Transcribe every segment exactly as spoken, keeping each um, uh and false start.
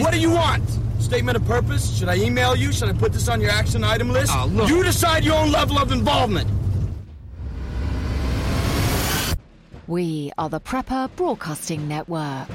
What do you want? Statement of purpose? Should I email you? Should I put this on your action item list? Oh, look. You decide your own level of involvement. We are the Prepper Broadcasting Network.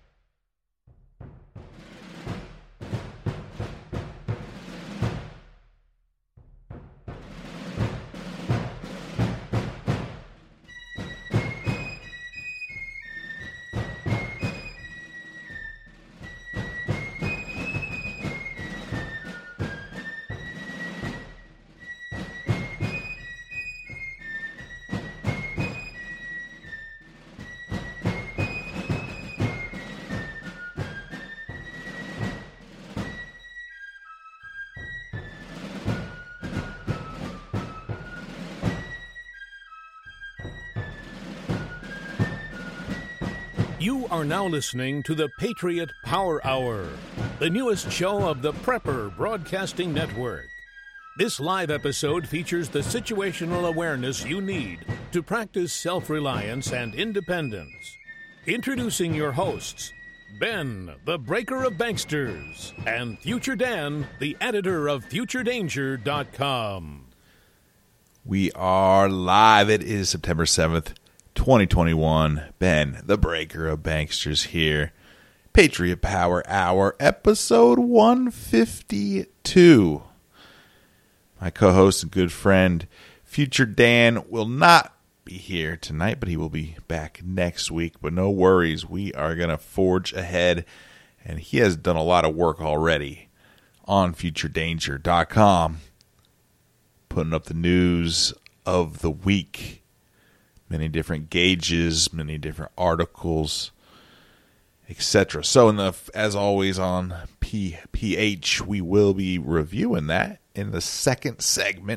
You are now listening to the Patriot Power Hour, the newest show of the Prepper Broadcasting Network. This live episode features the situational awareness you need to practice self-reliance and independence. Introducing your hosts, Ben, the Breaker of Banksters, and Future Dan, the editor of Future Danger dot com. We are live. It is September seventh. twenty twenty-one. Ben, the Breaker of Banksters here. Patriot Power Hour, episode one fifty-two. My co-host and good friend, Future Dan, will not be here tonight, but he will be back next week. But no worries, we are going to forge ahead, and he has done a lot of work already on Future Danger dot com, putting up the news of the week. Many different gauges, many different articles, et cetera. So, in the as always on P P H, we will be reviewing that in the second segment.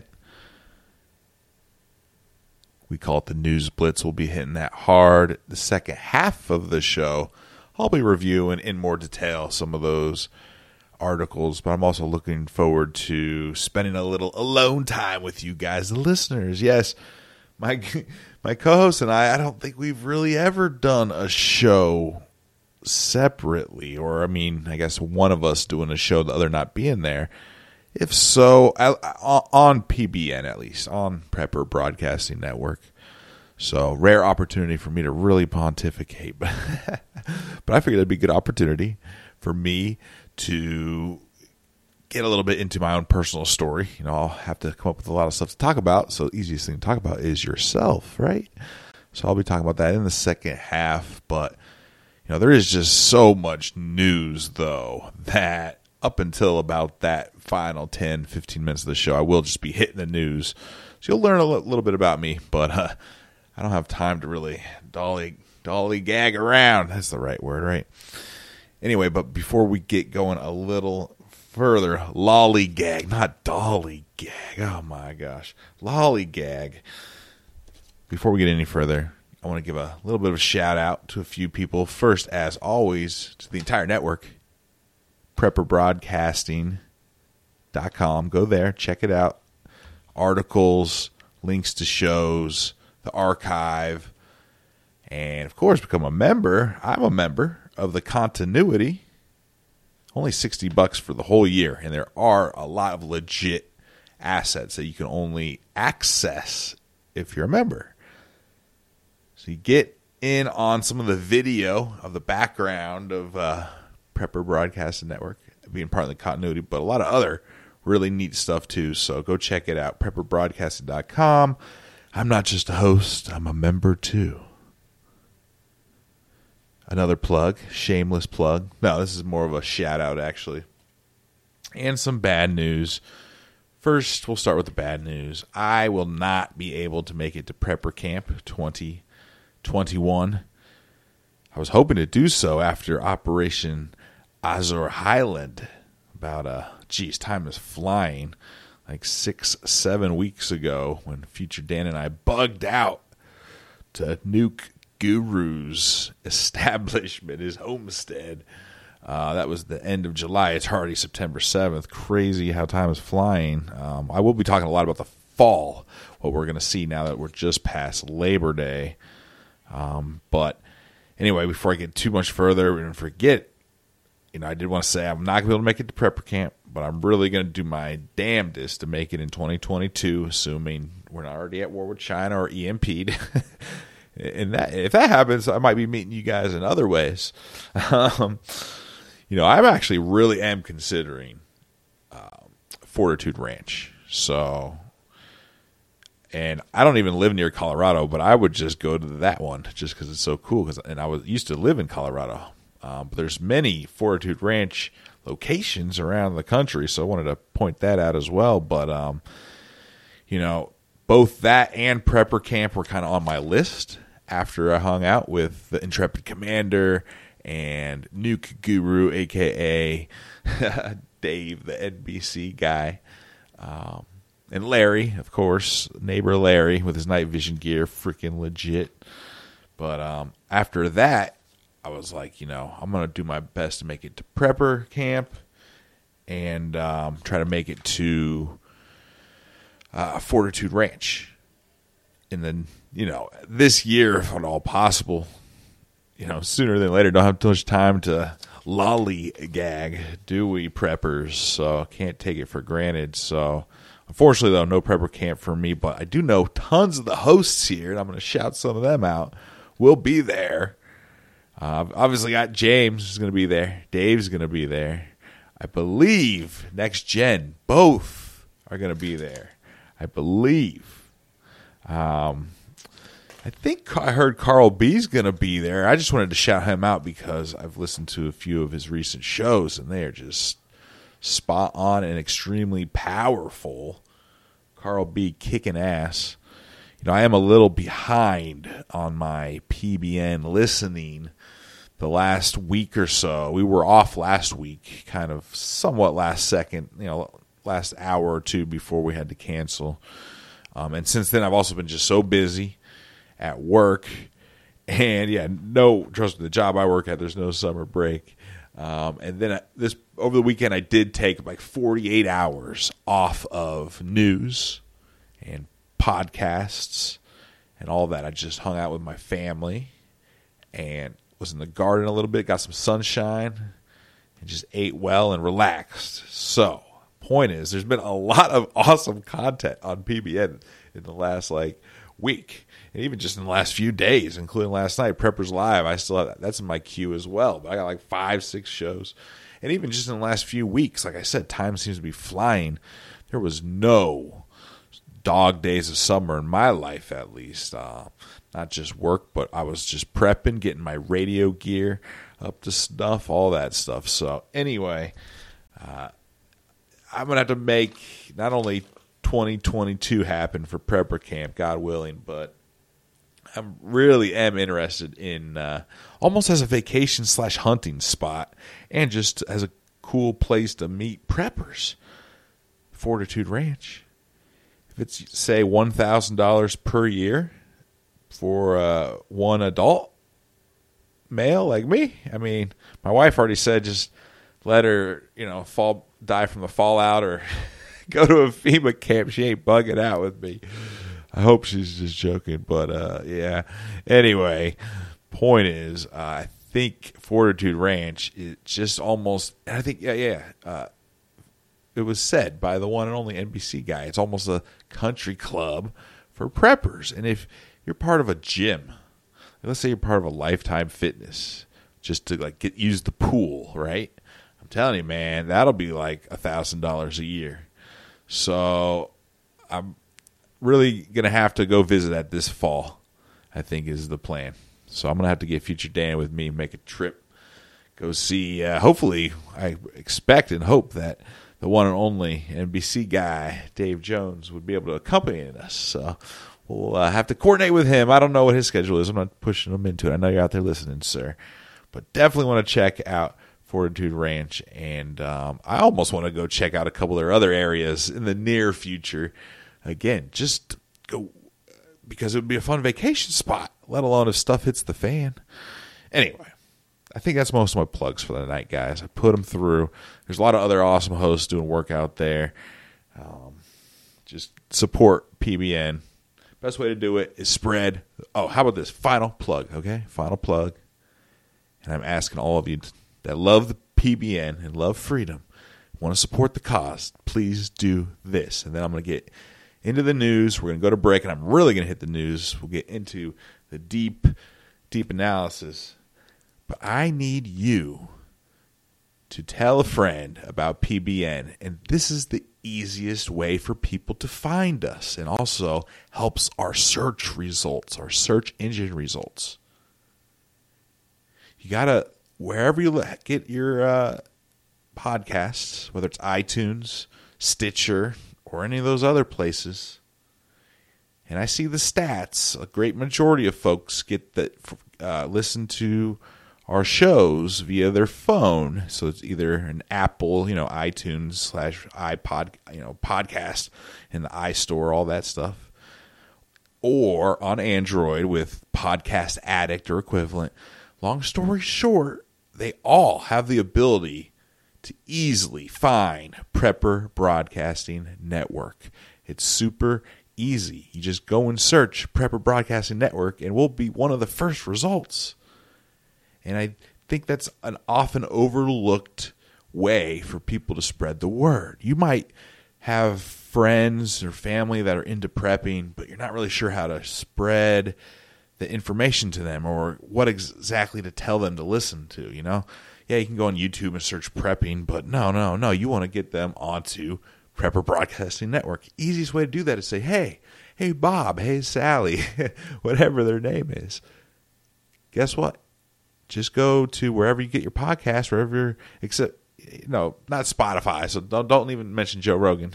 We call it the News Blitz. We'll be hitting that hard. The second half of the show, I'll be reviewing in more detail some of those articles, but I'm also looking forward to spending a little alone time with you guys, the listeners. Yes, my my co-host and I, I don't think we've really ever done a show separately, or I mean, I guess one of us doing a show, the other not being there. If so, I, on P B N at least, on Prepper Broadcasting Network. So, rare opportunity for me to really pontificate. But I figured it'd be a good opportunity for me to get a little bit into my own personal story. You know, I'll have to come up with a lot of stuff to talk about. So the easiest thing to talk about is yourself, right? So I'll be talking about that in the second half. But, you know, there is just so much news, though, that up until about that final ten, fifteen minutes of the show, I will just be hitting the news. So you'll learn a little bit about me. But uh, I don't have time to really dolly, dolly gag around. That's the right word, right? Anyway, but before we get going a little further, lollygag, not dollygag. Oh my gosh, lollygag. Before we get any further, I want to give a little bit of a shout out to a few people. First, as always, to the entire network, Prepper Broadcasting dot com. Go there, check it out. Articles, links to shows, the archive, and of course, become a member. I'm a member of the Continuity. Only sixty bucks for the whole year, and there are a lot of legit assets that you can only access if you're a member. So you get in on some of the video of the background of uh, Prepper Broadcasting Network, being part of the Continuity, but a lot of other really neat stuff too. So go check it out, Prepper Broadcasting dot com. I'm not just a host, I'm a member too. Another plug, shameless plug. No, this is more of a shout out, actually. And some bad news. First, we'll start with the bad news. I will not be able to make it to Prepper Camp twenty twenty-one. I was hoping to do so after Operation Azure Highland. About, uh, geez, time is flying. Like six, seven weeks ago when Future Dan and I bugged out to nuke Guru's establishment, his homestead. Uh, that was the end of July. It's already September seventh. Crazy how time is flying. Um, I will be talking a lot about the fall, what we're going to see now that we're just past Labor Day. Um, but anyway, before I get too much further and forget you know, I did want to say I'm not going to be able to make it to prepper camp, but I'm really going to do my damnedest to make it in twenty twenty-two, assuming we're not already at war with China or E M P'd. And that, if that happens, I might be meeting you guys in other ways. Um, you know, I actually really am considering um, Fortitude Ranch. So, and I don't even live near Colorado, but I would just go to that one just because it's so cool. Cause, and I was used to live in Colorado, um, but there's many Fortitude Ranch locations around the country, so I wanted to point that out as well. But um, you know, both that and prepper camp were kind of on my list after I hung out with the Intrepid Commander and Nuke Guru, a k a. Dave, the N B C guy, um, and Larry, of course, neighbor Larry with his night vision gear, freaking legit. But um, after that, I was like, you know, I'm going to do my best to make it to prepper camp and um, try to make it to uh, Fortitude Ranch. And then, you know, this year, if at all possible, you know, sooner than later, don't have too much time to lollygag, do we, preppers? So can't take it for granted. So unfortunately, though, no prepper camp for me, but I do know tons of the hosts here, and I'm going to shout some of them out. We'll be there. Uh, I've obviously got James is going to be there. Dave's going to be there. I believe Next Gen, both are going to be there. I believe. Um, I think I heard Carl B's going to be there. I just wanted to shout him out because I've listened to a few of his recent shows, and they are just spot on and extremely powerful. Carl B kicking ass. You know, I am a little behind on my P B N listening the last week or so. We were off last week, kind of somewhat last second, you know, last hour or two before we had to cancel. Um, and since then, I've also been just so busy at work. And, yeah, no, trust me, the job I work at, there's no summer break. Um, and then I, this over the weekend, I did take like forty-eight hours off of news and podcasts and all that. I just hung out with my family and was in the garden a little bit, got some sunshine, and just ate well and relaxed. So, point is, there's been a lot of awesome content on P B N in the last like week, and even just in the last few days, including last night, Preppers Live. I still have that. That's in my queue as well. But I got like five, six shows, and even just in the last few weeks, like I said, time seems to be flying. There was no dog days of summer in my life, at least. Uh, not just work, but I was just prepping, getting my radio gear up to snuff, all that stuff. So anyway, uh, I'm going to have to make not only twenty twenty-two happen for prepper camp, God willing, but I'm really am interested in uh, almost as a vacation slash hunting spot and just as a cool place to meet preppers. Fortitude Ranch. If it's, say, one thousand dollars per year for uh, one adult male like me, I mean, my wife already said just let her, you know, fall, die from the fallout or go to a FEMA camp. She ain't bugging out with me. I hope she's just joking, but uh, yeah. Anyway, point is, uh, I think Fortitude Ranch is just almost, I think, yeah, yeah, uh, it was said by the one and only N B C guy, it's almost a country club for preppers. And if you're part of a gym, let's say you're part of a Lifetime Fitness, just to like get use the pool, right? I'm telling you, man, that'll be like a thousand dollars a year. So I'm really gonna have to go visit that this fall, I think is the plan. So I'm gonna have to get Future Dan with me, make a trip, go see. Uh, hopefully, I expect and hope that the one and only N B C guy, Dave Jones, would be able to accompany us. So we'll uh, have to coordinate with him. I don't know what his schedule is. I'm not pushing him into it. I know you're out there listening, sir. But definitely want to check out Fortitude Ranch. And um, I almost want to go check out a couple of their other areas in the near future. Again, just go because it would be a fun vacation spot, let alone if stuff hits the fan. Anyway. I think that's most of my plugs for the night, guys. I put them through. There's a lot of other awesome hosts doing work out there. Um, just support P B N. Best way to do it is spread. Oh, how about this? Final plug, okay? Final plug. And I'm asking all of you that love the P B N and love freedom, want to support the cause, please do this. And then I'm going to get into the news. We're going to go to break, and I'm really going to hit the news. We'll get into the deep, deep analysis. But I need you to tell a friend about P B N. And this is the easiest way for people to find us, and also helps our search results, our search engine results. You got to, wherever you get your uh, podcasts, whether it's iTunes, Stitcher, or any of those other places, and I see the stats, a great majority of folks get that uh, listen to our shows via their phone. So it's either an Apple, you know, iTunes slash iPod, you know, podcast in the iStore, all that stuff, or on Android with Podcast Addict or equivalent. Long story short, they all have the ability to easily find Prepper Broadcasting Network. It's super easy. You just go and search Prepper Broadcasting Network, and we'll be one of the first results. And I think that's an often overlooked way for people to spread the word. You might have friends or family that are into prepping, but you're not really sure how to spread the information to them or what ex- exactly to tell them to listen to, you know? Yeah, you can go on YouTube and search prepping, but no, no, no. You want to get them onto Prepper Broadcasting Network. Easiest way to do that is say, hey, hey, Bob, hey, Sally, whatever their name is. Guess what? Just go to wherever you get your podcast, wherever you're, except, you know, not Spotify, so don't, don't even mention Joe Rogan.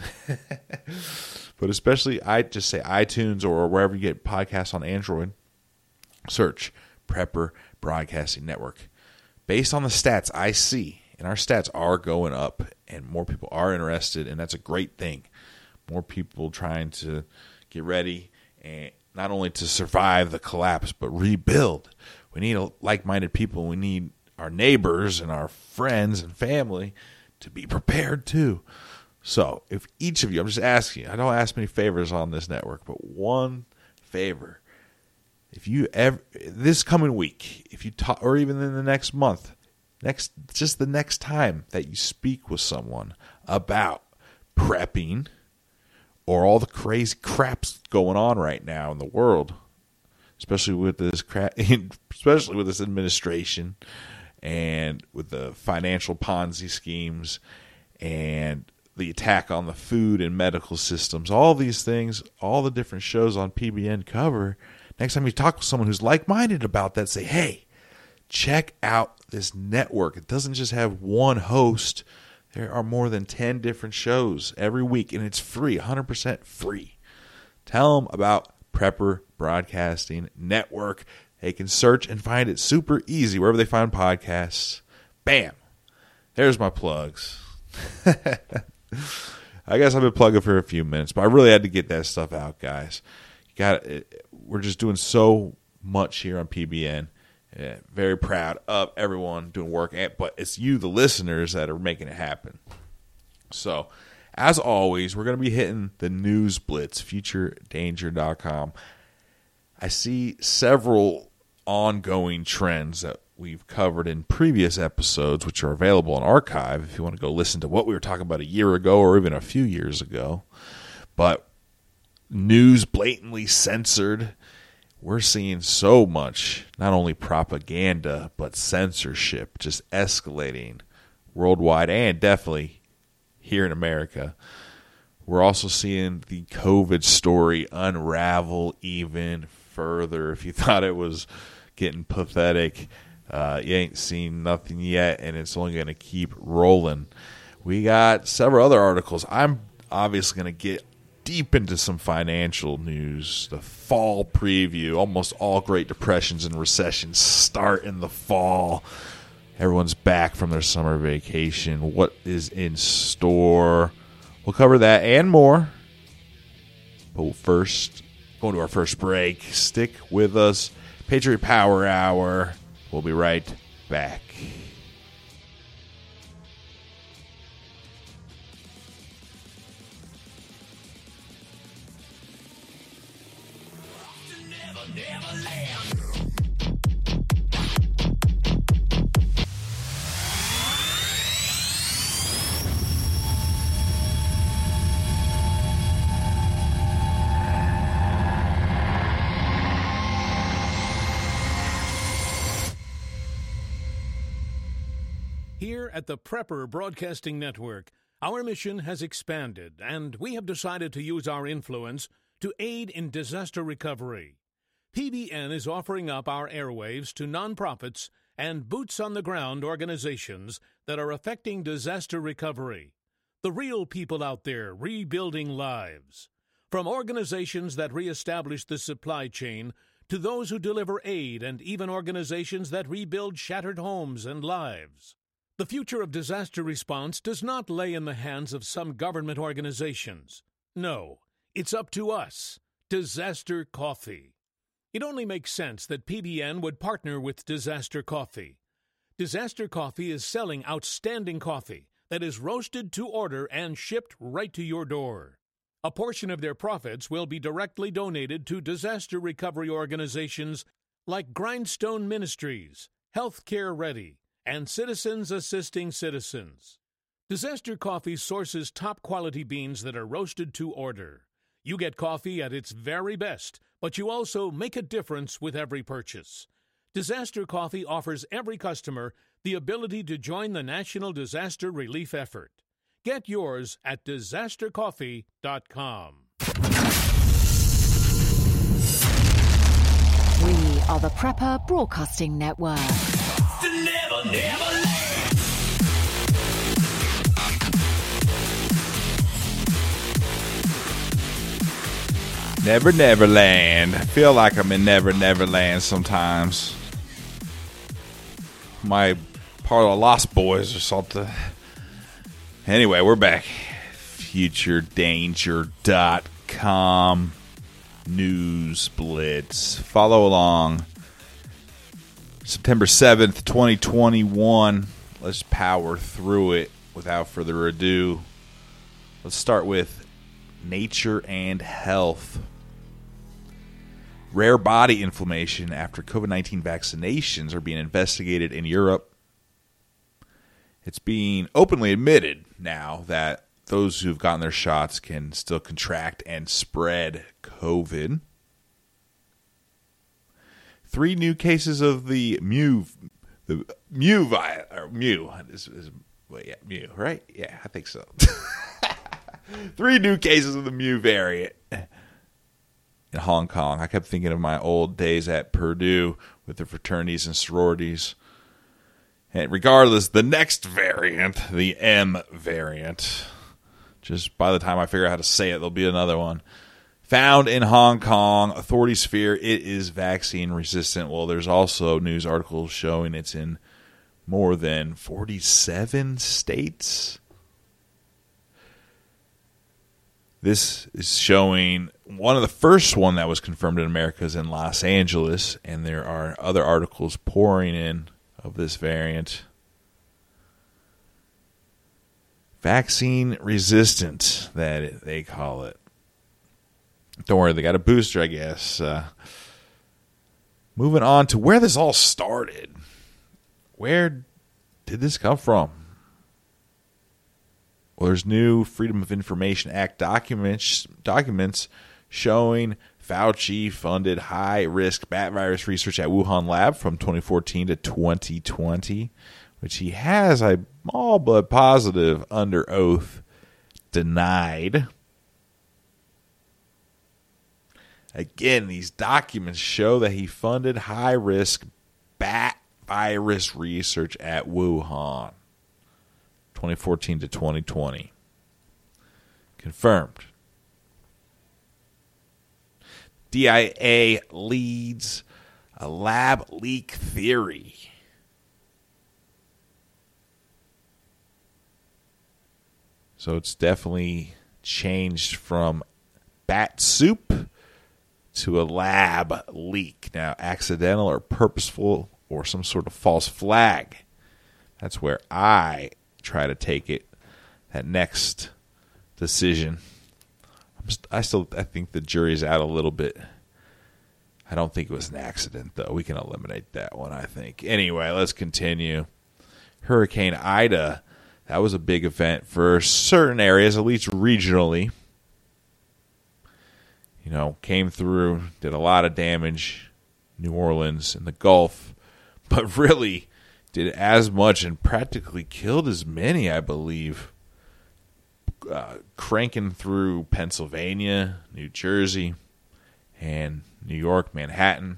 But especially, I just say iTunes or wherever you get podcasts on Android, search Prepper Broadcasting Network. Based on the stats I see, and our stats are going up, and more people are interested, and that's a great thing. More people trying to get ready, and not only to survive the collapse, but rebuild. We need like-minded people. We need our neighbors and our friends and family to be prepared too. So if each of you, I'm just asking, I don't ask many favors on this network, but one favor. If you ever, this coming week, if you talk, or even in the next month, next, just the next time that you speak with someone about prepping or all the crazy craps going on right now in the world, especially with this crap, especially with this administration and with the financial Ponzi schemes and the attack on the food and medical systems, all these things, all the different shows on P B N cover. Next time you talk with someone who's like-minded about that, say, hey, check out this network. It doesn't just have one host. There are more than ten different shows every week, and it's free, one hundred percent free. Tell them about Prepper Broadcasting Network. They can search and find it super easy wherever they find podcasts. Bam. There's my plugs. I guess I've been plugging for a few minutes, but I really had to get that stuff out, guys. You got it. We're just doing so much here on P B N. Yeah, very proud of everyone doing work, but it's you, the listeners, that are making it happen. So, as always, we're going to be hitting the news blitz, future danger dot com. I see several ongoing trends that we've covered in previous episodes, which are available on archive if you want to go listen to what we were talking about a year ago or even a few years ago. But news blatantly censored. We're seeing so much, not only propaganda, but censorship just escalating worldwide and definitely here in America. We're also seeing the COVID story unravel even further. If you thought it was getting pathetic, uh, you ain't seen nothing yet, and it's only going to keep rolling. We got several other articles. I'm obviously going to get deep into some financial news. The fall preview. Almost all Great Depressions and recessions start in the fall. Everyone's back from their summer vacation. What is in store? We'll cover that and more. But first, going to our first break. Stick with us. Patriot Power Hour. We'll be right back. Here at the Prepper Broadcasting Network, our mission has expanded, and we have decided to use our influence to aid in disaster recovery. P B N is offering up our airwaves to nonprofits and boots-on-the-ground organizations that are affecting disaster recovery. The real people out there rebuilding lives. From organizations that reestablish the supply chain to those who deliver aid and even organizations that rebuild shattered homes and lives. The future of disaster response does not lay in the hands of some government organizations. No, it's up to us, Disaster Coffee. It only makes sense that P B N would partner with Disaster Coffee. Disaster Coffee is selling outstanding coffee that is roasted to order and shipped right to your door. A portion of their profits will be directly donated to disaster recovery organizations like Grindstone Ministries, Healthcare Ready, and Citizens Assisting Citizens. Disaster Coffee sources top-quality beans that are roasted to order. You get coffee at its very best, but you also make a difference with every purchase. Disaster Coffee offers every customer the ability to join the national disaster relief effort. Get yours at disaster coffee dot com. We are the Prepper Broadcasting Network. Never, never land. Never Never Land. I feel like I'm in Never Never Land sometimes. My part of the Lost Boys or something. Anyway, we're back. future danger dot com News Blitz. Follow along. September seventh, twenty twenty-one. Let's power through it without further ado. Let's start with Nature and Health. Rare body inflammation after COVID nineteen vaccinations are being investigated in Europe. It's being openly admitted now that those who've gotten their shots can still contract and spread COVID. Three new cases of the Mu, the Mu vi- or Mu is, is well, yeah, Mu, right? Yeah, I think so. Three new cases of the Mu variant in Hong Kong. I kept thinking of my old days at Purdue with the fraternities and sororities. And regardless, the next variant, the M variant, just by the time I figure out how to say it, there'll be another one. Found in Hong Kong, authorities fear it is vaccine resistant. Well, there's also news articles showing it's in more than forty-seven states. This is showing one of the first one that was confirmed in America is in Los Angeles, and there are other articles pouring in of this variant. Vaccine resistant, that they call it. Don't worry, they got a booster, I guess. Uh, moving on to where this all started. Where did this come from? Well, there's new Freedom of Information Act documents documents showing Fauci funded high-risk bat virus research at Wuhan lab from twenty fourteen to twenty twenty, which he has, I'm all but positive, under oath, denied. Again, these documents show that he funded high-risk bat virus research at Wuhan, twenty fourteen to twenty twenty. Confirmed. D I A leads a lab leak theory. So it's definitely changed from bat soup to a lab leak. Now, accidental or purposeful or some sort of false flag. That's where I try to take it. That next decision. I'm st- I still I think the jury's out a little bit. I don't think it was an accident, though. We can eliminate that one, I think. Anyway, let's continue. Hurricane Ida. That was a big event for certain areas, at least regionally. You know, came through, did a lot of damage. New Orleans and the Gulf. But really did as much and practically killed as many, I believe. Uh, cranking through Pennsylvania, New Jersey, and New York, Manhattan.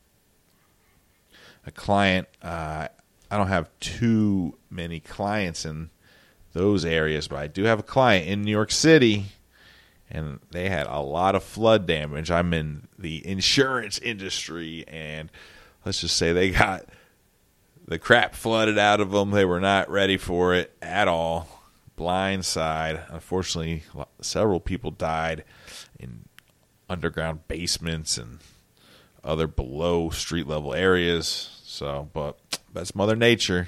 A client, uh, I don't have too many clients in those areas, but I do have a client in New York City, and they had a lot of flood damage. I'm in the insurance industry, and let's just say they got the crap flooded out of them. They were not ready for it at all. Blindside. Unfortunately, several people died in underground basements and other below street level areas. So, but that's Mother Nature.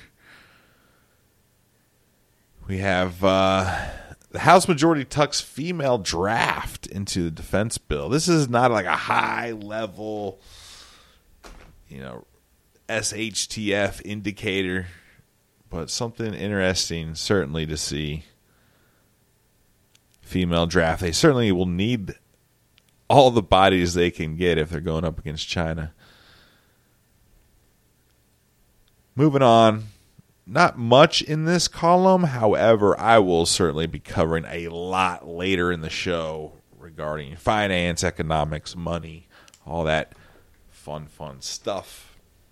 We have uh, the House majority tucks female draft into the defense bill. This is not like a high level, you know, S H T F indicator, but something interesting certainly to see. Female draft. They certainly will need all the bodies they can get if they're going up against China. Moving on. Not much in this column. However, I will certainly be covering a lot later in the show regarding finance, economics, money, all that fun, fun stuff.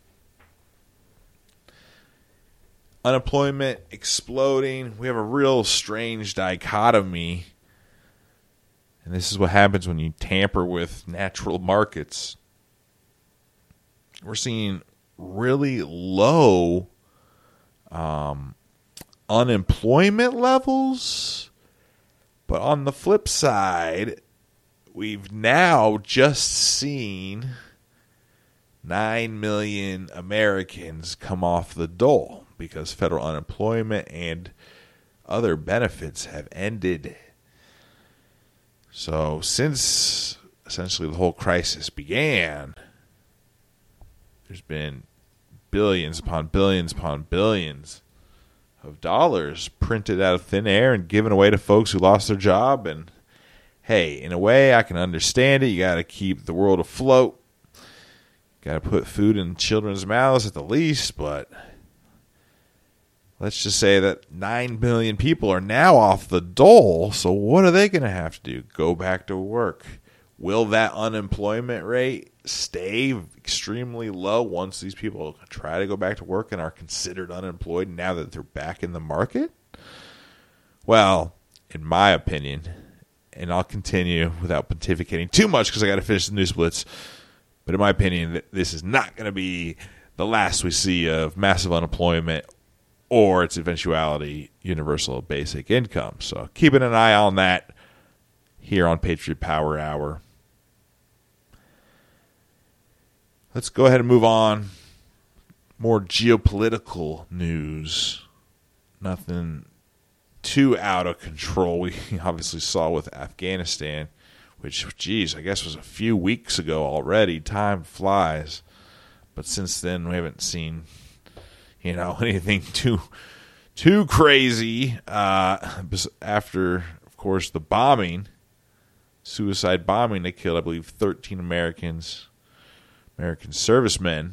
Unemployment exploding. We have a real strange dichotomy. And this is what happens when you tamper with natural markets. We're seeing really low um, unemployment levels. But on the flip side, we've now just seen nine million Americans come off the dole because federal unemployment and other benefits have ended. So since essentially the whole crisis began, there's been billions upon billions upon billions of dollars printed out of thin air and given away to folks who lost their job. And hey, in a way, I can understand it. You got to keep the world afloat. Got to put food in children's mouths at the least, but let's just say that nine million people are now off the dole, so what are they going to have to do? Go back to work. Will that unemployment rate stay extremely low once these people try to go back to work and are considered unemployed now that they're back in the market? Well, in my opinion, and I'll continue without pontificating too much because I got to finish the news blitz, but in my opinion, this is not going to be the last we see of massive unemployment or its eventuality, universal basic income. So keeping an eye on that here on Patriot Power Hour. Let's go ahead and move on. More geopolitical news. Nothing too out of control. We obviously saw with Afghanistan, which, geez, I guess was a few weeks ago already. Time flies. But since then, we haven't seen, you know, anything too too crazy. Uh, after, of course, the bombing, suicide bombing, they killed, I believe, thirteen Americans, American servicemen.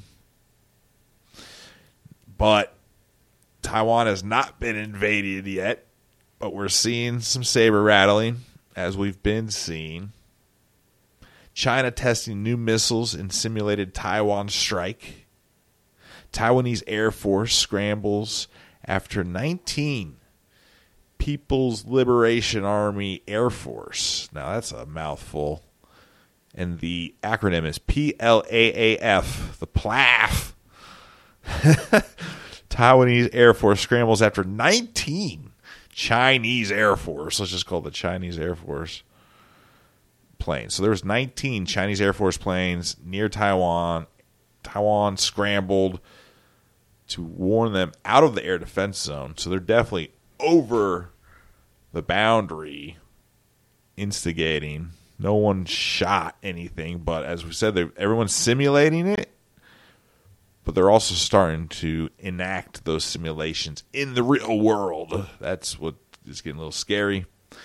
But Taiwan has not been invaded yet. But we're seeing some saber rattling, as we've been seeing. China testing new missiles in simulated Taiwan strike. Taiwanese Air Force scrambles after nineteen People's Liberation Army Air Force. Now, that's a mouthful. And the acronym is P L A A F, the P L A F. Taiwanese Air Force scrambles after nineteen Chinese Air Force. Let's just call it the Chinese Air Force planes. So there was nineteen Chinese Air Force planes near Taiwan. Taiwan scrambled to warn them out of the air defense zone. So they're definitely over the boundary, instigating. No one shot anything, but as we said, everyone's simulating it. But they're also starting to enact those simulations in the real world. That's what is getting a little scary.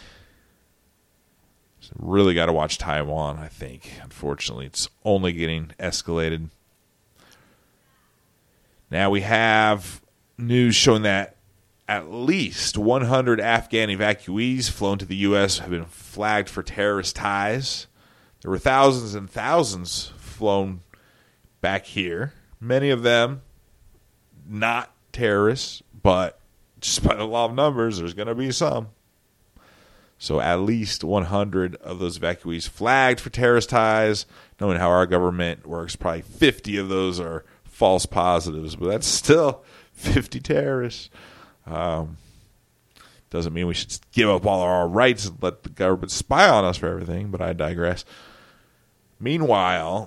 So really got to watch Taiwan, I think. Unfortunately, it's only getting escalated. Now we have news showing that at least one hundred Afghan evacuees flown to the U S have been flagged for terrorist ties. There were thousands and thousands flown back here. Many of them not terrorists, but just by the law of numbers, there's going to be some. So at least one hundred of those evacuees flagged for terrorist ties. Knowing how our government works, probably fifty of those are false positives, but that's still fifty terrorists. Um, doesn't mean we should give up all our rights and let the government spy on us for everything, but I digress. Meanwhile,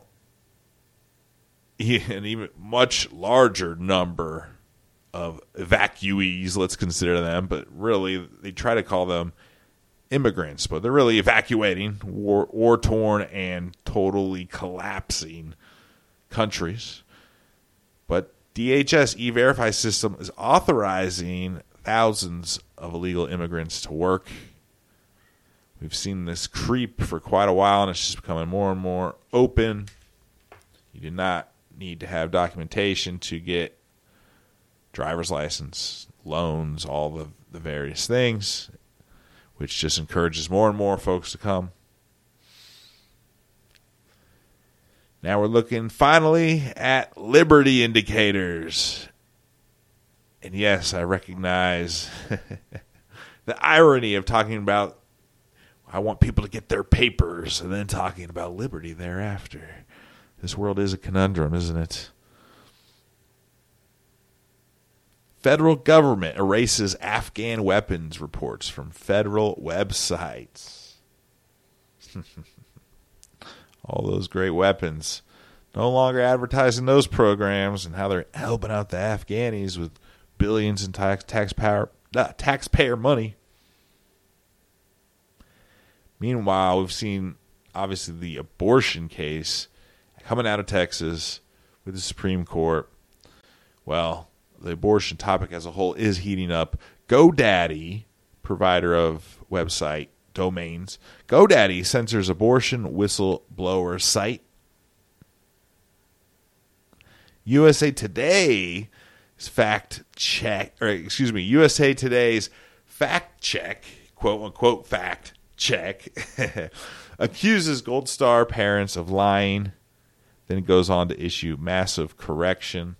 an even much larger number of evacuees, let's consider them, but really they try to call them immigrants, but they're really evacuating war, war-torn and totally collapsing countries. But D H S E-Verify system is authorizing thousands of illegal immigrants to work. We've seen this creep for quite a while, and it's just becoming more and more open. You do not need to have documentation to get driver's license, loans, all the, the various things, which just encourages more and more folks to come. Now we're looking finally at liberty indicators. And yes, I recognize the irony of talking about I want people to get their papers and then talking about liberty thereafter. This world is a conundrum, isn't it? Federal government erases Afghan weapons reports from federal websites. All those great weapons. No longer advertising those programs and how they're helping out the Afghanis with billions in tax taxpayer uh, taxpayer money. Meanwhile, we've seen obviously the abortion case coming out of Texas with the Supreme Court. Well, the abortion topic as a whole is heating up. GoDaddy, provider of website domains, GoDaddy censors abortion whistleblower site. U S A Today's fact check, or excuse me, U S A Today's fact check, quote unquote fact check, accuses Gold Star parents of lying. Then it goes on to issue massive correction.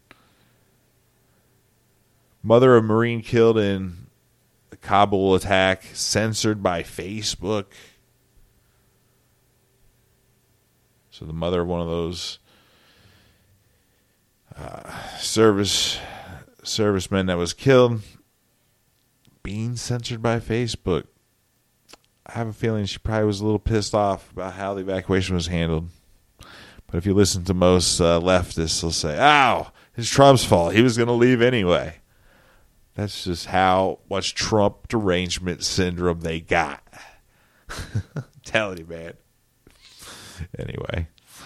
Mother of Marine killed in the Kabul attack, censored by Facebook. So the mother of one of those uh, service servicemen that was killed, being censored by Facebook. I have a feeling she probably was a little pissed off about how the evacuation was handled. But if you listen to most uh, leftists, they'll say, "Ow, it's Trump's fault. He was going to leave anyway." That's just how much Trump derangement syndrome they got. I'm telling you, man. Anyway.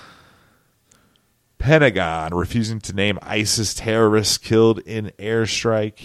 Pentagon refusing to name ISIS terrorists killed in airstrike.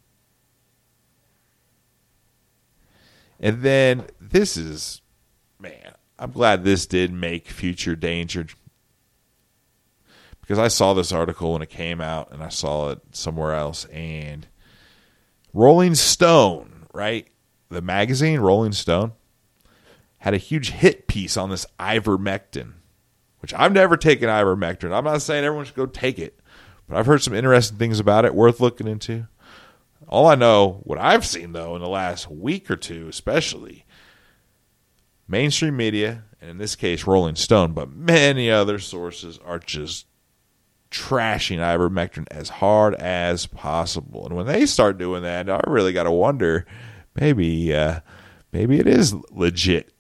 And then this is, man, I'm glad this did make future danger. Because I saw this article when it came out and I saw it somewhere else. And Rolling Stone, right? The magazine, Rolling Stone, had a huge hit piece on this ivermectin, which I've never taken ivermectin. I'm not saying everyone should go take it, but I've heard some interesting things about it worth looking into. All I know, what I've seen, though, in the last week or two especially, mainstream media, and in this case Rolling Stone, but many other sources are just trashing ivermectin as hard as possible. And when they start doing that, I really got to wonder, maybe uh, maybe it is legit.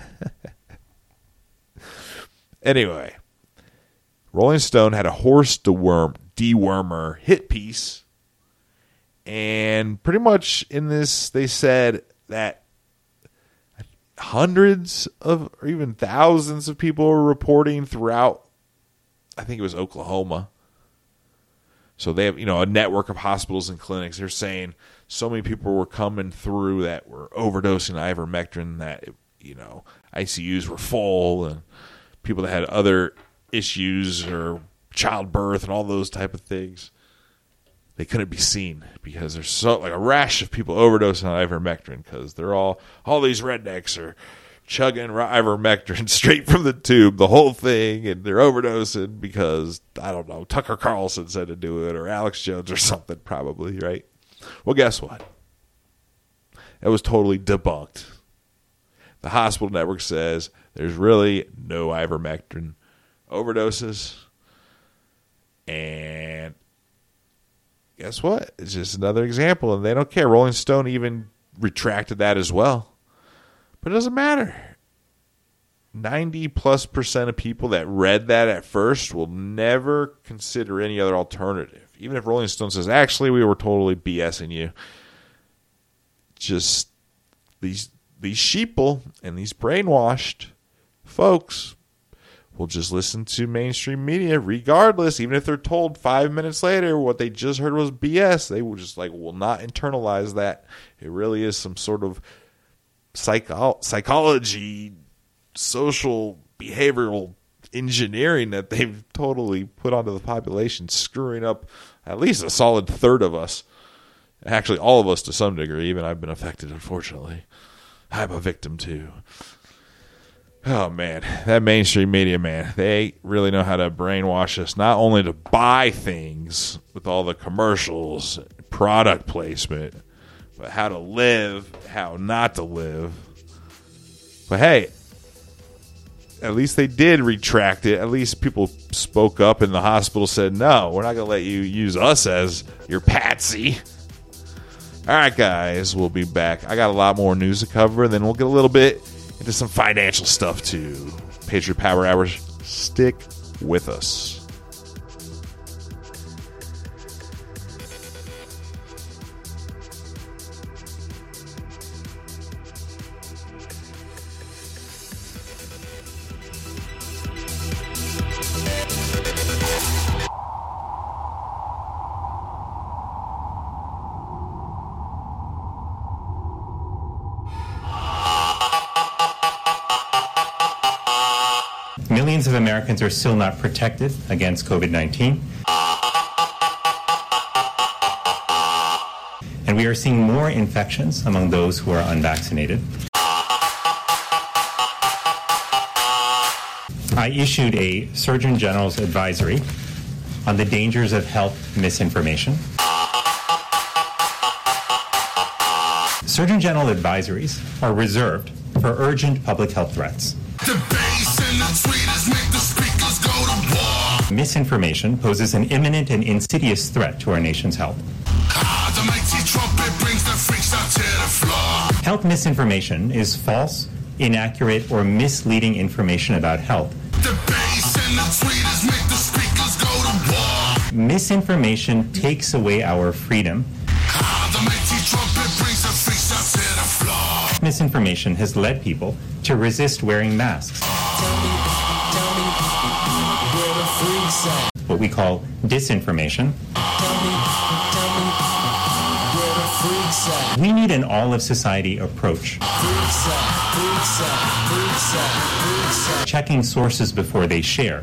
Anyway, Rolling Stone had a horse deworm, dewormer hit piece, and pretty much in this they said that hundreds of or even thousands of people were reporting throughout, I think it was Oklahoma. So they have, you know, a network of hospitals and clinics. They're saying so many people were coming through that were overdosing ivermectin that, you know, I C Us were full, and people that had other issues or childbirth and all those type of things. they couldn't be seen because there's so like a rash of people overdosing on ivermectin because they're all all these rednecks are chugging ivermectin straight from the tube, the whole thing, and they're overdosing because I don't know, Tucker Carlson said to do it or Alex Jones or something probably, right? Well, guess what? That was totally debunked. The hospital network says there's really no ivermectin overdoses, and guess what? It's just another example, and they don't care. Rolling Stone even retracted that as well. But it doesn't matter. ninety plus percent of people that read that at first will never consider any other alternative. Even if Rolling Stone says, actually, we were totally BSing you. Just these these sheeple and these brainwashed folks will just listen to mainstream media regardless, even if they're told five minutes later what they just heard was B S. They will just like will not internalize that. It really is some sort of psycho- psychology, social behavioral engineering that they've totally put onto the population, screwing up at least a solid third of us. Actually, all of us to some degree. Even I've been affected, unfortunately. I'm a victim too. Oh, man, that mainstream media, man, they really know how to brainwash us, not only to buy things with all the commercials, product placement, but how to live, how not to live. But hey, at least they did retract it. At least people spoke up and the hospital said, no, we're not going to let you use us as your patsy. All right, guys, we'll be back. I got a lot more news to cover, and then we'll get a little bit into some financial stuff too. Patriot Power Hour, stick with us. Millions of Americans are still not protected against COVID nineteen. And we are seeing more infections among those who are unvaccinated. I issued a Surgeon General's advisory on the dangers of health misinformation. Surgeon General advisories are reserved for urgent public health threats. The bass and the tweeters make the speakers go to war. Misinformation poses an imminent and insidious threat to our nation's health. Ah, the mighty trumpet brings the freaks out to the floor. Health misinformation is false, inaccurate, or misleading information about health. The bass and the tweeters make the speakers go to war. Misinformation takes away our freedom. Ah, the mighty trumpet brings the freaks out to the floor. Misinformation has led people to resist wearing masks. Tell me, tell me, where the freaks at? What we call disinformation. Tell me, tell me, where the freaks at? We need an all-of-society approach, Freaks at, freaks at, freaks at, freaks at. checking sources before they share.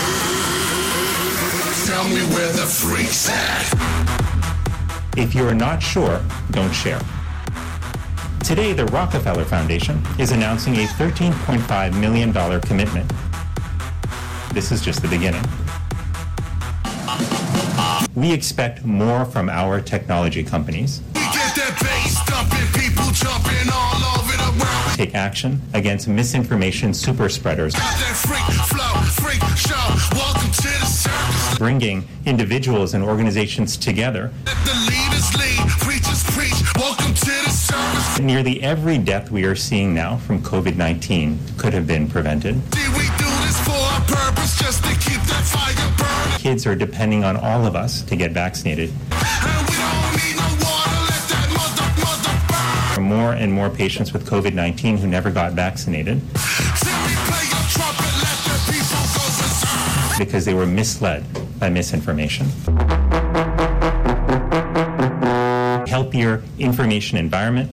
Tell me where the freaks at. If you are not sure, don't share. Today, the Rockefeller Foundation is announcing a thirteen point five million dollars commitment. This is just the beginning. We expect more from our technology companies. We get that bass thumping, people jumping all over the world. Take action against misinformation super spreaders, Got that freak flow, freak show. Welcome to the circus. bringing individuals and organizations together. Let the leaders lead, preachers preach. Welcome to the service. Nearly every death we are seeing now from COVID nineteen could have been prevented. See, we do this for a purpose, just to keep that fire burning. Kids are depending on all of us to get vaccinated. And we don't need no water, let that mother, mother burn. There are more and more patients with COVID nineteen who never got vaccinated Till we play your trumpet, let the people go berserk. because they were misled by misinformation. Healthier information environment.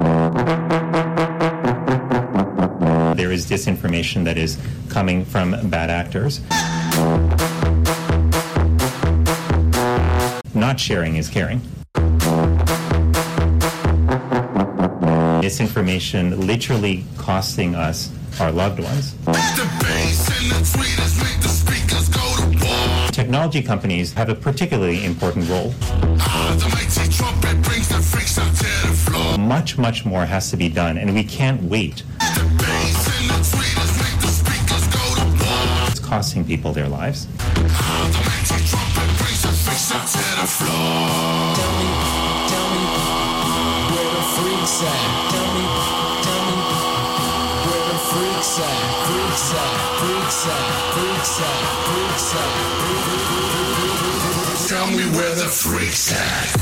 There is disinformation that is coming from bad actors. Not not sharing is caring. Misinformation literally costing us our loved ones. The bass and the tweeters make the speakers go to war. Technology companies have a particularly important role. Ah, the mighty trumpet brings the freaks out to the floor. Much, much more has to be done, and we can't wait. The bass and the tweeters make the speakers go to war. It's costing people their lives. Ah, the mighty trumpet brings the freaks out to the floor. Tell me, tell me, where the freaks at? Tell me, tell me, where the freaks at? Freaks at, freaks at, freaks at, freaks at, freaks at. Tell me where the freaks at.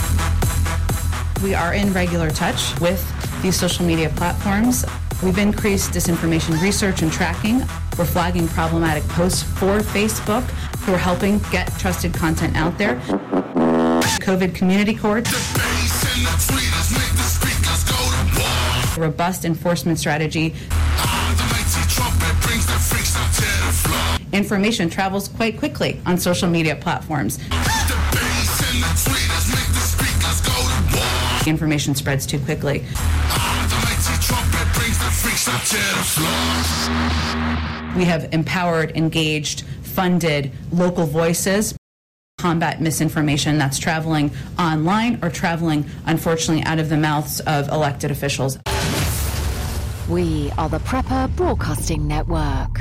We are in regular touch with these social media platforms. We've increased disinformation research and tracking. We're flagging problematic posts for Facebook. We're helping get trusted content out there. COVID Community Court. The bass and the tweeters make the speakers go to war. A robust enforcement strategy. Ah, the mighty trumpet brings the freaks out to the floor. Information travels quite quickly on social media platforms. The bass and the tweeters make the speakers go to war. Information spreads too quickly. Ah, the mighty trumpet brings the freaks out to the floor. We have empowered, engaged, funded local voices. Combat misinformation that's traveling online or traveling, unfortunately, out of the mouths of elected officials. We are the Prepper Broadcasting Network.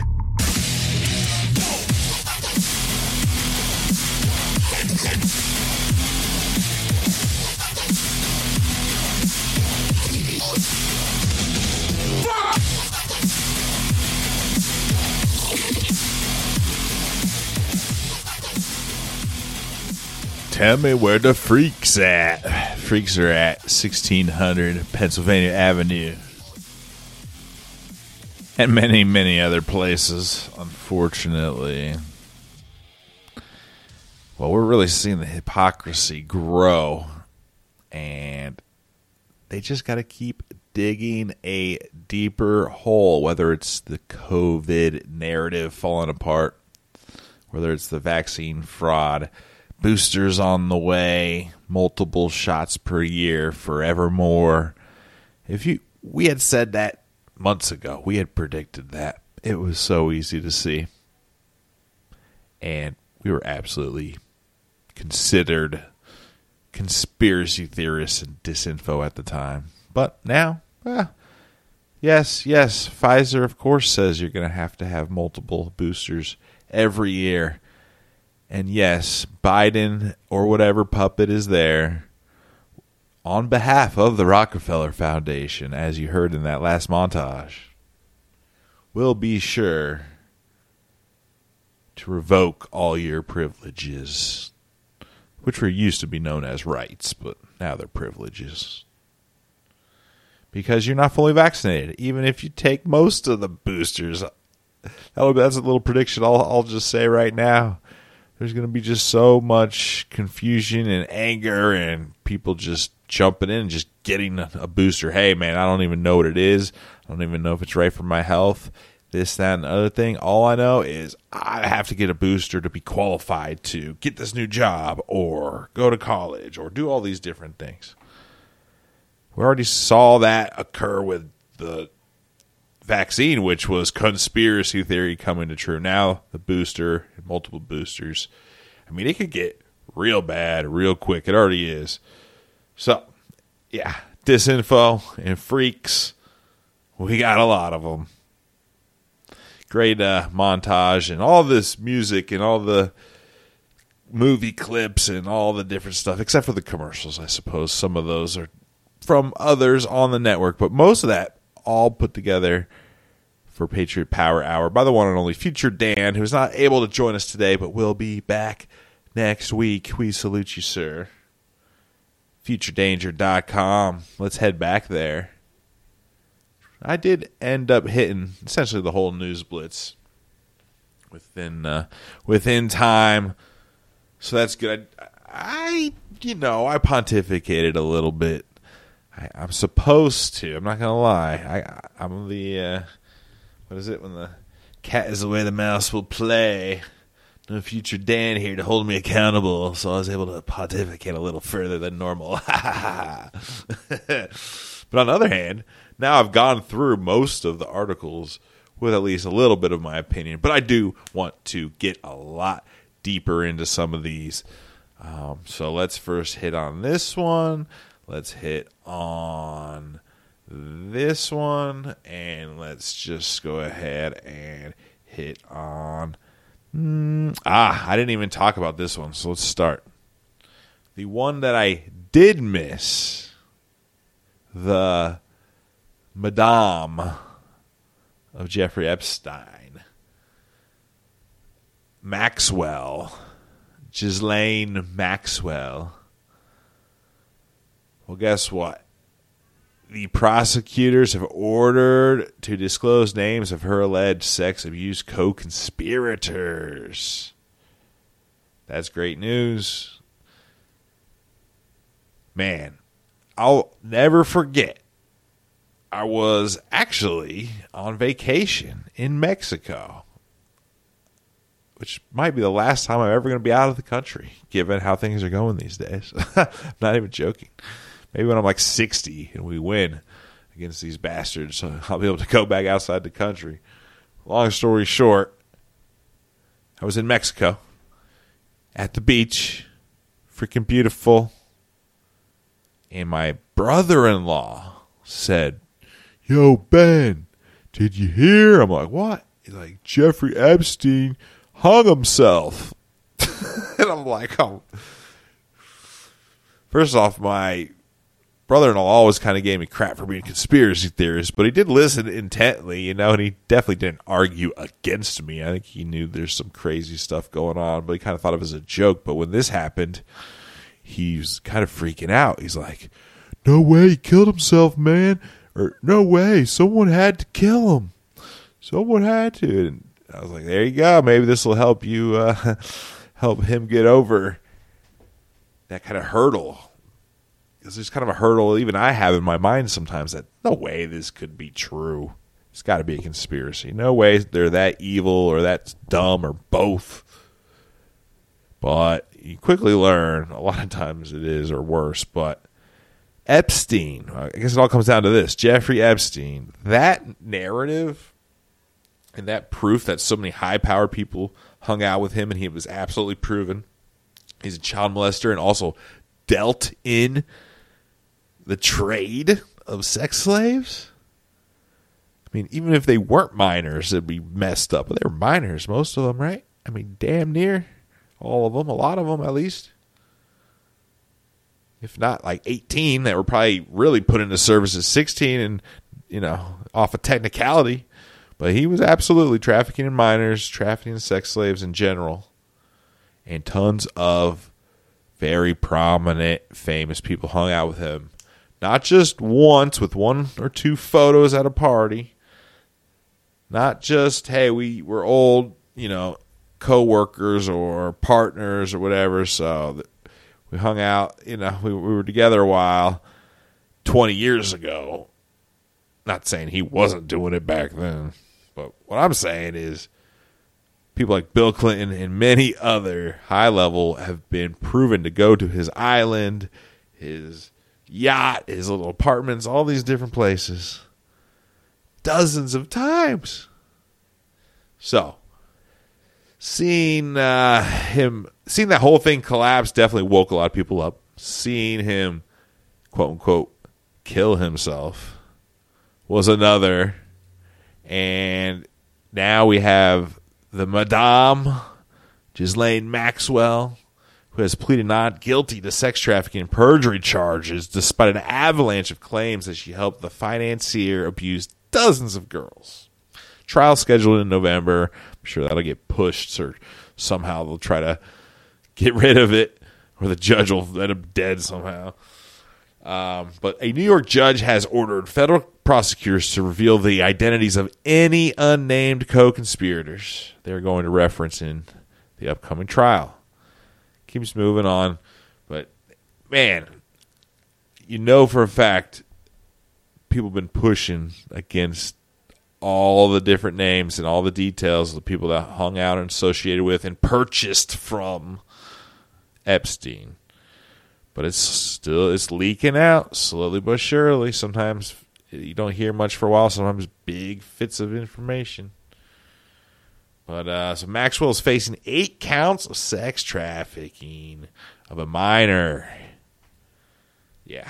Tell me where the freaks at. Freaks are at sixteen hundred Pennsylvania Avenue. And many, many other places, unfortunately. Well, we're really seeing the hypocrisy grow. And they just got to keep digging a deeper hole, whether it's the COVID narrative falling apart, whether it's the vaccine fraud, boosters on the way, multiple shots per year, forevermore. If you, we had said that months ago. We had predicted that. It was so easy to see. And we were absolutely considered conspiracy theorists and disinfo at the time. But now, well, yes, yes, Pfizer, of course, says you're going to have to have multiple boosters every year. And yes, Biden or whatever puppet is there, on behalf of the Rockefeller Foundation, as you heard in that last montage, will be sure to revoke all your privileges, which were used to be known as rights, but now they're privileges. Because you're not fully vaccinated, even if you take most of the boosters. That's a little prediction I'll, I'll just say right now. There's going to be just so much confusion and anger and people just jumping in and just getting a booster. Hey, man, I don't even know what it is. I don't even know if it's right for my health. This, that, and the other thing. All I know is I have to get a booster to be qualified to get this new job or go to college or do all these different things. We already saw that occur with the vaccine, which was conspiracy theory coming to true. Now the booster and multiple boosters. I mean, it could get real bad real quick. It already is. So, yeah, disinfo and freaks. We got a lot of them. Great uh, montage and all this music and all the movie clips and all the different stuff, except for the commercials, I suppose. Some of those are from others on the network, but most of that all put together for Patriot Power Hour by the one and only Future Dan, who is not able to join us today, but will be back next week. We salute you, sir. future danger dot com. Let's head back there. I did end up hitting essentially the whole news blitz within uh, within time, so that's good. I, I, you know, I pontificated a little bit. I, I'm supposed to. I'm not gonna lie. I, I'm the uh, what is it when the cat is away, the mouse will play. no future Dan here to hold me accountable, so I was able to pontificate a little further than normal. But on the other hand, now I've gone through most of the articles with at least a little bit of my opinion, but I do want to get a lot deeper into some of these. Um, so let's first hit on this one. Let's hit on this one, and let's just go ahead and hit on... Mm, ah, I didn't even talk about this one, so let's start. The one that I did miss, the Madame of Jeffrey Epstein, Maxwell, Ghislaine Maxwell. Well, guess what? The prosecutors have ordered to disclose names of her alleged sex abuse co-conspirators. That's great news. Man, I'll never forget. I was actually on vacation in Mexico, which might be the last time I'm ever going to be out of the country, given how things are going these days. I'm not even joking. Maybe when I'm like sixty and we win against these bastards, I'll be able to go back outside the country. Long story short, I was in Mexico at the beach, freaking beautiful, and my brother-in-law said, "Yo, Ben, did you hear?" I'm like, "What?" He's like, "Jeffrey Epstein hung himself." And I'm like, "Oh." First off, my brother-in-law always kind of gave me crap for being a conspiracy theorist, but he did listen intently, you know, and he definitely didn't argue against me. I think he knew there's some crazy stuff going on, but he kind of thought of it as a joke. But when this happened, he's kind of freaking out. He's like, "No way, he killed himself, man. Or no way, someone had to kill him. Someone had to." And I was like, there you go. Maybe this will help you, uh, help him get over that kind of hurdle. Because there's kind of a hurdle even I have in my mind sometimes that no way this could be true. It's got to be a conspiracy. No way they're that evil or that dumb or both. But you quickly learn a lot of times it is or worse. But Epstein, I guess it all comes down to this. Jeffrey Epstein, that narrative and that proof that so many high-powered people hung out with him and he was absolutely proven he's a child molester and also dealt in the trade of sex slaves. I mean, even if they weren't minors, it'd be messed up. But they were minors, most of them, right? I mean, damn near all of them, a lot of them at least. If not like eighteen, that were probably really put into service as sixteen and, you know, off a technicality. But he was absolutely trafficking in minors, trafficking in sex slaves in general. And tons of very prominent, famous people hung out with him. Not just once with one or two photos at a party. Not just, hey, we were old, you know, co-workers or partners or whatever, so we hung out, you know, we, we were together a while twenty years ago. Not saying he wasn't doing it back then, but what I'm saying is people like Bill Clinton and many other high level have been proven to go to his island, his yacht, his little apartments, all these different places dozens of times. So seeing uh, him, seeing that whole thing collapse definitely woke a lot of people up. Seeing him, quote unquote, kill himself was another. And now we have the Madame Ghislaine Maxwell, who has pleaded not guilty to sex trafficking and perjury charges despite an avalanche of claims that she helped the financier abuse dozens of girls. Trial scheduled in November. I'm sure that'll get pushed, or somehow they'll try to get rid of it, or the judge will end up dead somehow. Um, but a New York judge has ordered federal prosecutors to reveal the identities of any unnamed co-conspirators they're going to reference in the upcoming trial. Keeps moving on, but man, you know for a fact people have been pushing against all the different names and all the details of the people that hung out and associated with and purchased from Epstein. But it's still it's leaking out slowly but surely. Sometimes you don't hear much for a while. Sometimes big fits of information. But uh, so Maxwell is facing eight counts of sex trafficking of a minor. Yeah.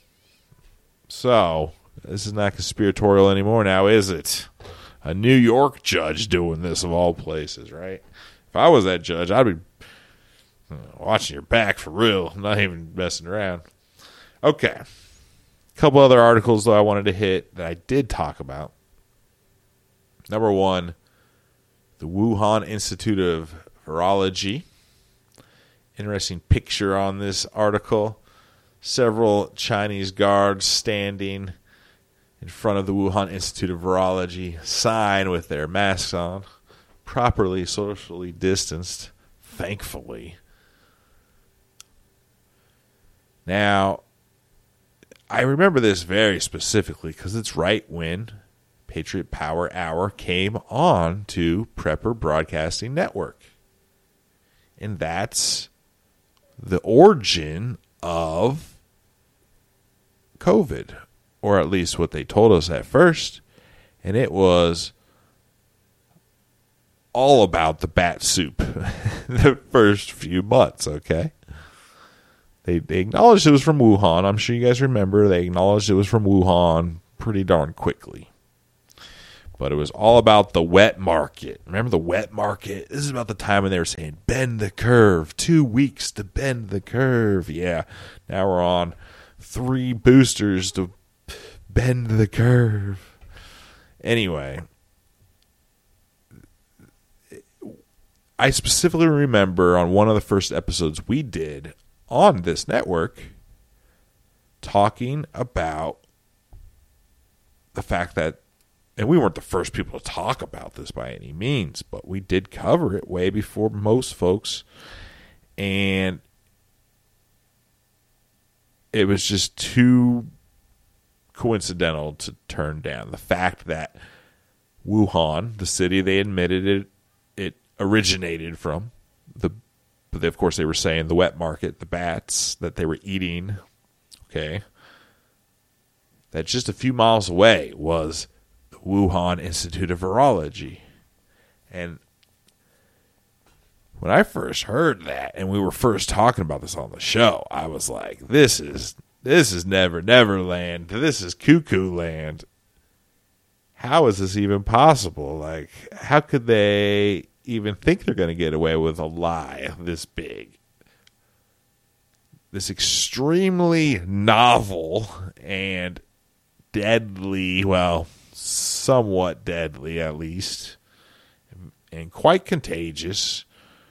So this is not conspiratorial anymore now, is it? A New York judge doing this of all places, right? If I was that judge, I'd be watching your back for real. I'm not even messing around. Okay. A couple other articles, though, I wanted to hit that I did talk about. Number one, the Wuhan Institute of Virology. Interesting picture on this article. Several Chinese guards standing in front of the Wuhan Institute of Virology sign with their masks on. Properly socially distanced, thankfully. Now, I remember this very specifically because it's right when Patriot Power Hour came on to Prepper Broadcasting Network. And that's the origin of COVID, or at least what they told us at first. And it was all about the bat soup the first few months, okay? They, they acknowledged it was from Wuhan. I'm sure you guys remember. They acknowledged it was from Wuhan pretty darn quickly. But it was all about the wet market. Remember the wet market? This is about the time when they were saying, bend the curve. Two weeks to bend the curve. Yeah, now we're on three boosters to bend the curve. Anyway, I specifically remember on one of the first episodes we did on this network talking about the fact that, and we weren't the first people to talk about this by any means, but we did cover it way before most folks. And it was just too coincidental to turn down. The fact that Wuhan, the city they admitted it, it originated from, the, but of course they were saying the wet market, the bats that they were eating, okay, that just a few miles away was Wuhan Institute of Virology. And when I first heard that, and we were first talking about this on the show, I was like, this is this is never never land. This is cuckoo land. How is this even possible? Like, how could they even think they're going to get away with a lie this big? This extremely novel and deadly, well, somewhat deadly at least, and quite contagious,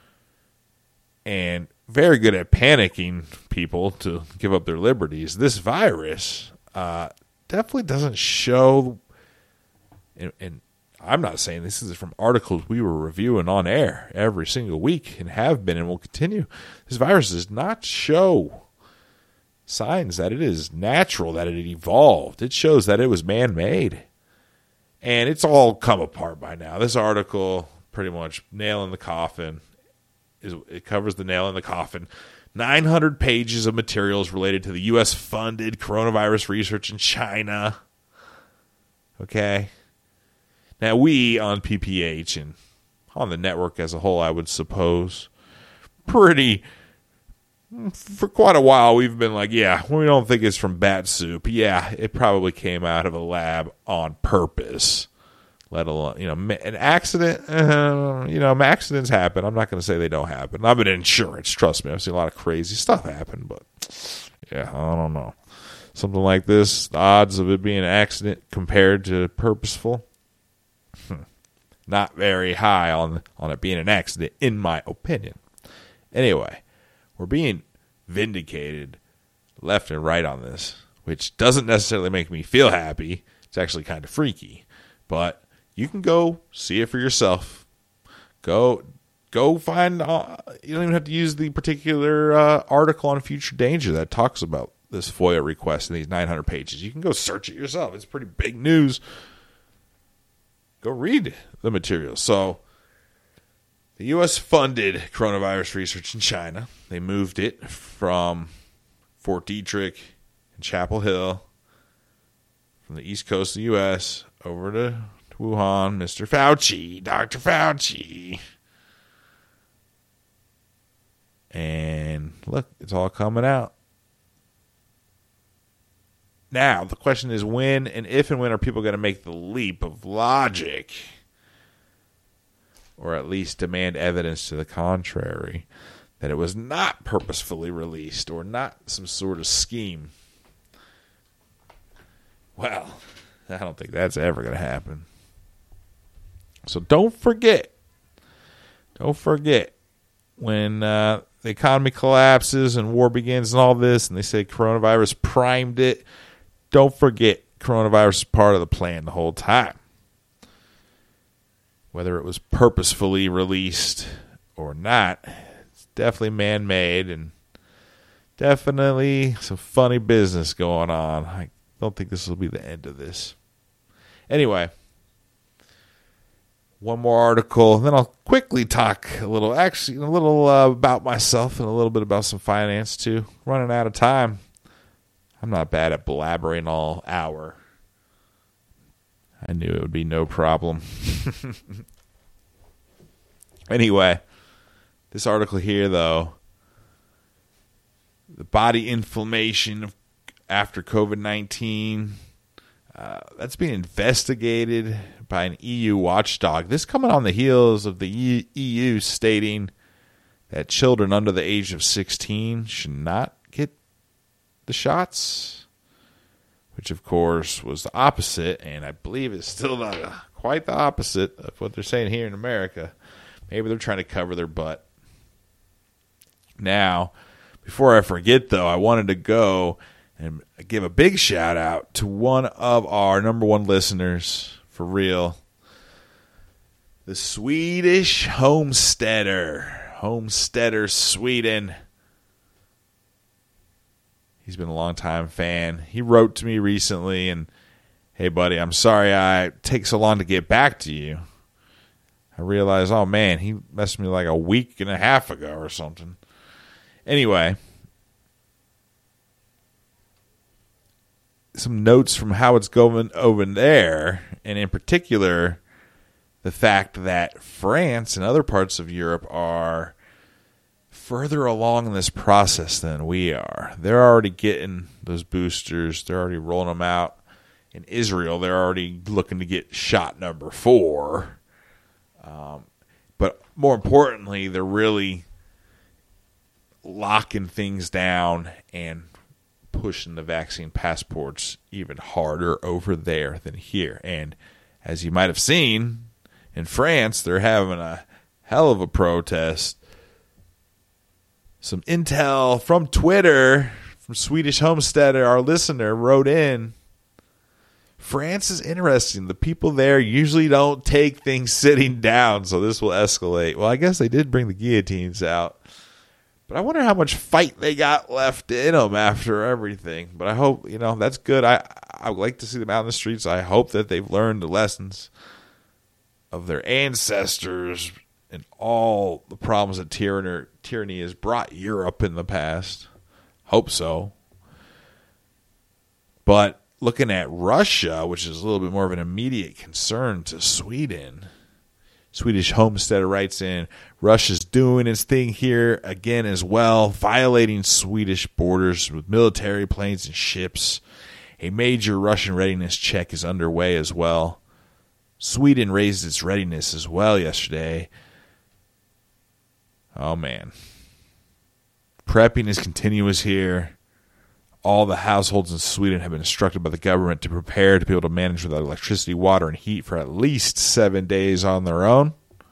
and very good at panicking people to give up their liberties. This virus uh, definitely doesn't show, and, and I'm not saying this is from articles we were reviewing on air every single week and have been and will continue. This virus does not show signs that it is natural, that it evolved. It shows that it was man-made. And it's all come apart by now. This article, pretty much nail in the coffin, is it covers the nail in the coffin. nine hundred pages of materials related to the U S-funded coronavirus research in China. Okay? Now, we on P P H and on the network as a whole, I would suppose, pretty, for quite a while, we've been like, yeah, we don't think it's from bat soup. Yeah, it probably came out of a lab on purpose. Let alone, you know, an accident, uh, you know, accidents happen. I'm not going to say they don't happen. I'm in insurance. Trust me. I've seen a lot of crazy stuff happen, but yeah, I don't know. Something like this, the odds of it being an accident compared to purposeful, not very high on, on it being an accident, in my opinion. Anyway, we're being vindicated left and right on this, which doesn't necessarily make me feel happy. It's actually kind of freaky, but you can go see it for yourself. Go, go find. Uh, you don't even have to use the particular uh, article on Future Danger that talks about this FOIA request in these nine hundred pages. You can go search it yourself. It's pretty big news. go read the material. So the U S funded coronavirus research in China. They moved it from Fort Detrick and Chapel Hill from the east coast of the U S over to Wuhan. Mister Fauci, Doctor Fauci. And look, it's all coming out. Now, the question is when and if and when are people going to make the leap of logic, or at least demand evidence to the contrary, that it was not purposefully released or not some sort of scheme? Well, I don't think that's ever going to happen. So don't forget, don't forget when uh, the economy collapses and war begins and all this, and they say coronavirus primed it, don't forget coronavirus is part of the plan the whole time. Whether it was purposefully released or not, it's definitely man-made and definitely some funny business going on. I don't think this will be the end of this. Anyway, one more article, and then I'll quickly talk a little, actually, a little uh, about myself and a little bit about some finance, too. Running out of time. I'm not bad at blabbering all hour. I knew it would be no problem. Anyway, this article here, though, the body inflammation after COVID nineteen, uh, that's being investigated by an E U watchdog. This coming on the heels of the E U stating that children under the age of sixteen should not get the shots, which of course was the opposite, and I believe it's still not uh, quite the opposite of what they're saying here in America. Maybe they're trying to cover their butt. Now, before I forget, though, I wanted to go and give a big shout out to one of our number one listeners, for real, the Swedish Homesteader, Homesteader Sweden. He's been a long-time fan. He wrote to me recently, and, hey, buddy, I'm sorry I take so long to get back to you. I realized, oh, man, he messaged me like a week and a half ago or something. Anyway, some notes from how it's going over there, and in particular, the fact that France and other parts of Europe are further along in this process than we are. They're already getting those boosters. They're already rolling them out. In Israel, they're already looking to get shot number four. Um, but more importantly, they're really locking things down and pushing the vaccine passports even harder over there than here. And as you might have seen, in France, they're having a hell of a protest. Some intel from Twitter, from Swedish Homesteader, our listener, wrote in, France is interesting. The people there usually don't take things sitting down, so this will escalate. Well, I guess they did bring the guillotines out. But I wonder how much fight they got left in them after everything. But I hope, you know, that's good. I I would like to see them out in the streets. I hope that they've learned the lessons of their ancestors and all the problems that tyranny, tyranny has brought Europe in the past. Hope so. But looking at Russia, which is a little bit more of an immediate concern to Sweden, Swedish Homesteader writes in, Russia's doing its thing here again as well, violating Swedish borders with military planes and ships. A major Russian readiness check is underway as well. Sweden raised its readiness as well yesterday. Oh, man. Prepping is continuous here. All the households in Sweden have been instructed by the government to prepare to be able to manage without electricity, water, and heat for at least seven days on their own.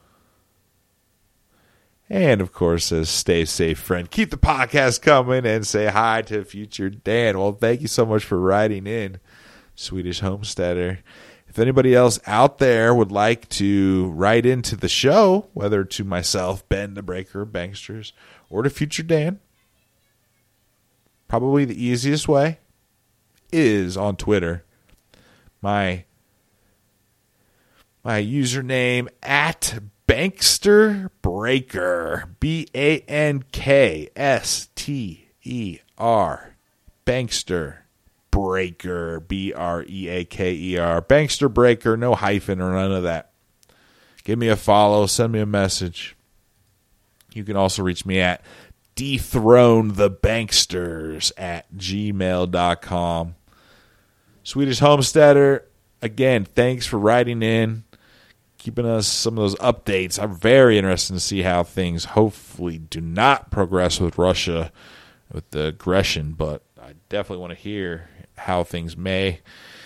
And, of course, says, stay safe, friend. Keep the podcast coming and say hi to future Dan. Well, thank you so much for writing in, Swedish Homesteader. If anybody else out there would like to write into the show, whether to myself, Ben the Breaker of Banksters, or to future Dan, probably the easiest way is on Twitter. My My username at Bankster Breaker. B A N K S T E R. Bankster Breaker. B R E A K E R. Bankster Breaker. No hyphen or none of that. Give me a follow. Send me a message. You can also reach me at dethrone the banksters at gmail dot com. Swedish Homesteader, again, thanks for writing in, keeping us some of those updates. I'm very interested to see how things hopefully do not progress with Russia, with the aggression, but I definitely want to hear how things may,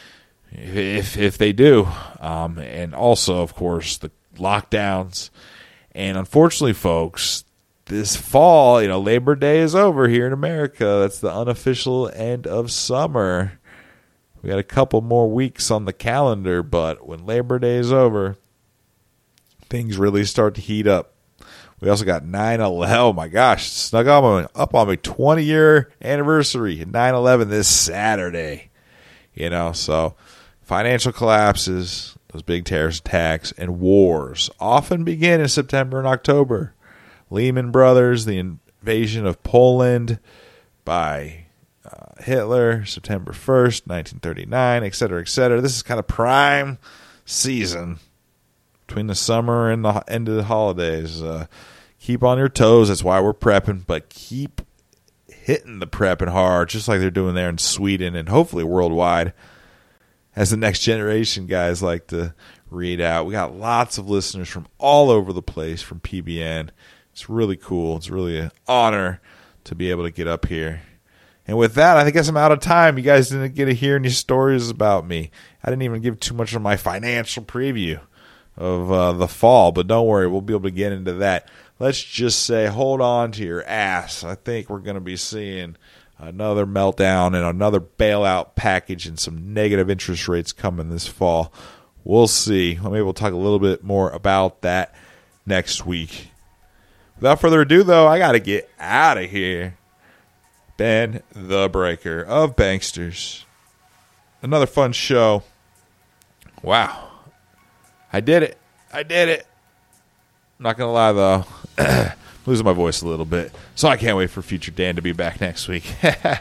if if they do. Um, and also, of course, the lockdowns. And unfortunately, folks, this fall, you know, Labor Day is over here in America. That's the unofficial end of summer. We got a couple more weeks on the calendar, but when Labor Day is over, things really start to heat up. We also got nine eleven. Oh, my gosh. Snuck up on, up on me. twenty-year anniversary. nine eleven this Saturday. You know, so financial collapses, those big terrorist attacks, and wars often begin in September and October. Lehman Brothers, the invasion of Poland by uh, Hitler, September first, nineteen thirty-nine, et cetera, et cetera. This is kind of prime season between the summer and the end of the holidays. Uh, keep on your toes. That's why we're prepping, but keep hitting the prepping hard, just like they're doing there in Sweden and hopefully worldwide, as the next generation guys like to read out. We got lots of listeners from all over the place from P B N. It's really cool. It's really an honor to be able to get up here. And with that, I guess I'm out of time. You guys didn't get to hear any stories about me. I didn't even give too much of my financial preview of uh, the fall, but don't worry, we'll be able to get into that. Let's just say hold on to your ass. I think we're going to be seeing another meltdown and another bailout package and some negative interest rates coming this fall. We'll see. Maybe we'll talk a little bit more about that next week. Without further ado, though, I got to get out of here. Ben the Breaker of Banksters. Another fun show. Wow. I did it. I did it. I'm not going to lie, though. I'm losing my voice a little bit. So I can't wait for Future Dan to be back next week. All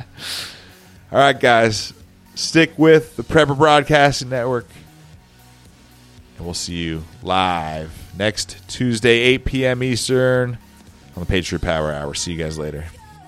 right, guys. Stick with the Prepper Broadcasting Network. And we'll see you live next Tuesday, eight p.m. Eastern on the Patriot Power Hour. See you guys later.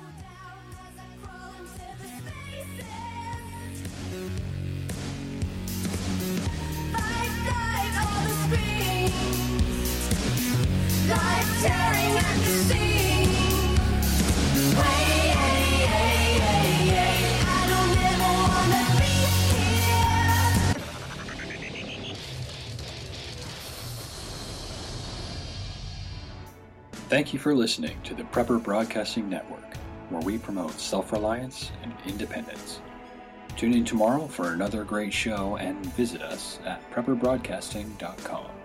Thank you for listening to the Prepper Broadcasting Network, where we promote self-reliance and independence. Tune in tomorrow for another great show and visit us at prepper broadcasting dot com.